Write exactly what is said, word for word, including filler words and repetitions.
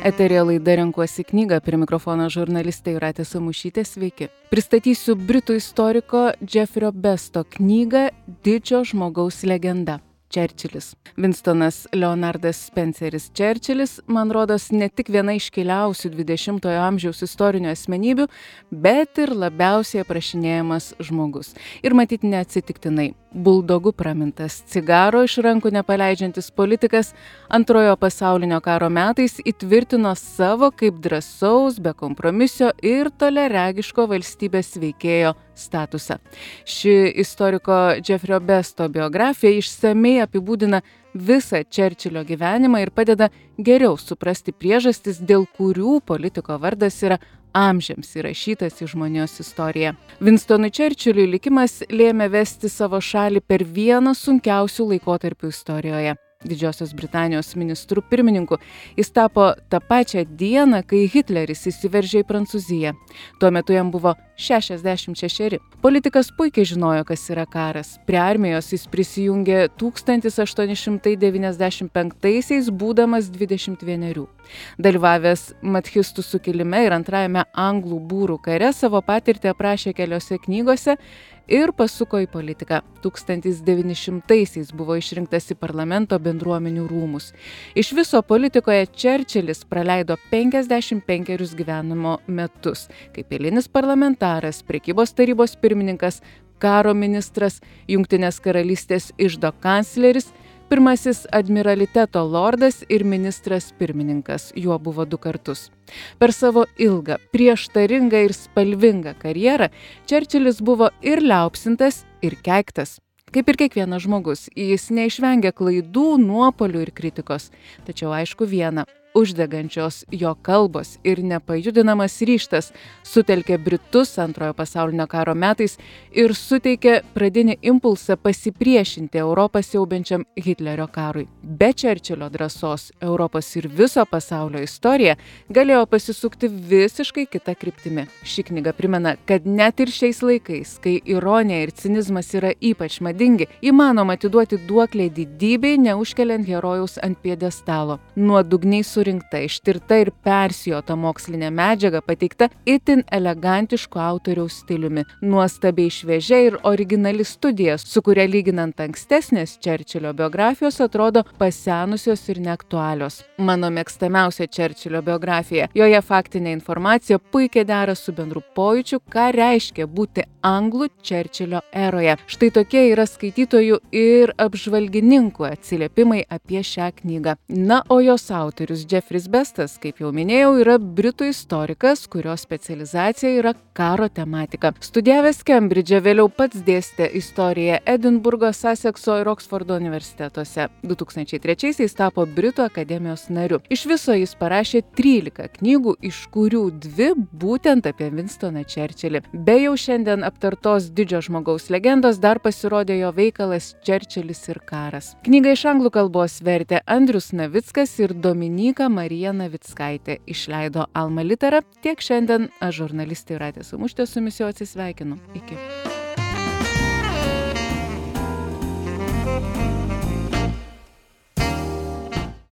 Eteryje laida Renkuosi knygą, prie mikrofono žurnalistė Jūratė Samušytė, sveiki. Pristatysiu britų istoriko Jeffrio Besto knygą Didžio žmogaus legenda. Čerčilis. Winstonas Leonardas Spenceris Čerčilis, man rodos, ne tik viena iškiliausių dvidešimtojo amžiaus istorinių asmenybių, bet ir labiausiai aprašinėjamas žmogus. Ir matyt neatsitiktinai. Buldogu pramintas, cigaro iš rankų nepaleidžiantis politikas antrojo pasaulinio karo metais įtvirtino savo kaip drąsaus, bekompromisio ir toliaregiško valstybės veikėjo statusą. Ši istoriko Jeffrio Besto biografija išsamei apibūdina visą Čerčilio gyvenimą ir padeda geriau suprasti priežastis, dėl kurių politiko vardas yra amžiams įrašytas į žmonijos istoriją. Winstonui Čerčiliui likimas lėmė vesti savo šalį per vieną sunkiausių laikotarpių istorijoje. Didžiosios Britanijos ministru pirmininku jis tapo tą pačią dieną, kai Hitleris įsiveržė į Prancūziją. Tuo metu jam buvo šešiasdešimt šešeri. Politikas puikiai žinojo, kas yra karas. Prie armijos jis prisijungė tūkstantis aštuoni šimtai devyniasdešimt penktaisiais, būdamas dvidešimt vienerių. Dalyvavęs Mathistų sukilime ir antrajame anglų būrų kare savo patirtį aprašė keliose knygose ir pasuko į politiką. tūkstantis devyni šimtaisiais buvo išrinktas į parlamento bendruomenių rūmus. Iš viso politikoje Čerčilis praleido penkiasdešimt penkerius gyvenimo metus, kaip eilinis parlamentaras, prekybos tarybos pirmininkas, karo ministras, Jungtinės karalystės iždo kancleris, pirmasis admiraliteto lordas ir ministras pirmininkas. Juo buvo du kartus. Per savo ilgą, prieštaringą ir spalvingą karjerą Čerčilis buvo ir liaupsintas, ir keiktas. Kaip ir kiekvienas žmogus, jis neišvengė klaidų, nuopuolių ir kritikos. Tačiau aišku viena – uždegančios jo kalbos ir nepajudinamas ryžtas sutelkė Britus antrojo pasaulinio karo metais ir suteikė pradinį impulsą pasipriešinti Europą siaubiančiam Hitlerio karui. Be Čerčilio drąsos Europos ir viso pasaulio istorija galėjo pasisukti visiškai kita kryptimi. Ši knyga primena, kad net ir šiais laikais, kai ironija ir cinizmas yra ypač madingi, įmanoma atiduoti duoklę didybei, neužkeliant herojaus ant pjedestalo. Nuodugniai su surinkta, ištirta ir persijota mokslinė medžiaga pateikta itin elegantišku autoriaus stiliumi. Nuostabiai šviežia ir originali studija, su kuria lyginant ankstesnės Čerčilio biografijos atrodo pasenusios ir neaktualios. Mano mėgstamiausia Čerčilio biografija. Joje faktinė informacija puikiai dera su bendru pojūčiu, ką reiškia būti anglų Čerčilio eroje. Štai tokie yra skaitytojų ir apžvalgininkų atsiliepimai apie šią knygą. Na, o jos autorius Jeffris Bestas, kaip jau minėjau, yra britų istorikas, kurio specializacija yra karo tematika. Studijavęs Kembridže, vėliau pats dėstė istoriją Edinburgo, Sasekso ir Oksfordo universitetuose. du tūkstančiai trečiaisiais tapo Britų akademijos nariu. Iš viso jis parašė trylika knygų, iš kurių dvi būtent apie Winstoną Čerčilį. Be jau šiandien aptartos Didžio žmogaus legendos dar pasirodė jo veikalas Čerčilis ir karas. Knygą iš anglų kalbos vertė Andrius Navickas ir Dominyka Marija Navickaitė. Išleido Alma Litera. Tiek šiandien aš, žurnalistė Jūratė Samušytė, su jumis jau atsisveikinu. Iki.